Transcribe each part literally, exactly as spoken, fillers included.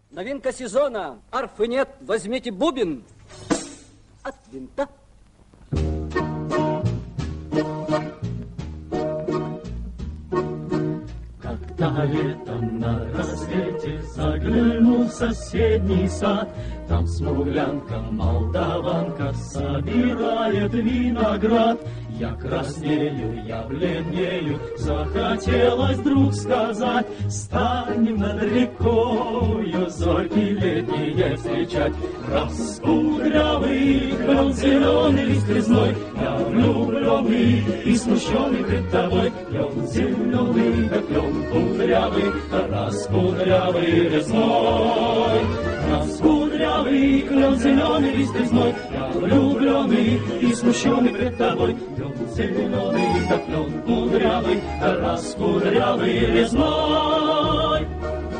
Новинка сезона. Арфы нет, возьмите бубен от винта. Когда летом на рассвете заглянул в соседний сад, там смуглянка-молдаванка собирает виноград. Я краснею, я бледнею, захотелось вдруг сказать: станем над рекою зорьки летние встречать. Раскудрявый клен, зеленый лист резной, я влюбленный и смущенный пред тобой. Клен зеленый, да клен кудрявый, раскудрявый резной. Раскудрявый клен, зеленый лист резной, я влюбленный и смущенный пред тобой. Клен зеленый, да клен кудрявый, раскудрявый резной.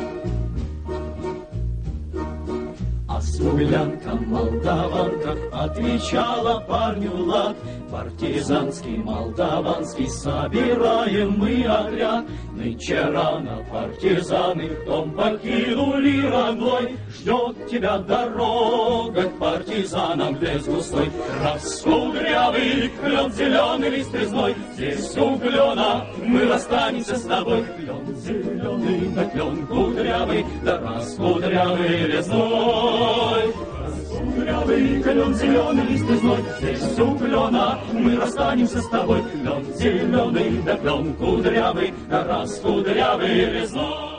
А смуглянка-молдаванка отвечала парню лад: партизанский, молдаванский, собираем мы отряд. Нынче рано партизаны дом покинули родной, ждет тебя дорога к партизанам лес густой. Раскудрявый клен, зеленый лист резной, здесь у клена мы расстанемся с тобой. Клен зеленый, да клен кудрявый, да раскудрявый лесной. Раскудрявый клен, зеленый лист резной, здесь у клена мы расстанемся с тобой. Клен зеленый, да клен кудрявый, да раскудрявый резной.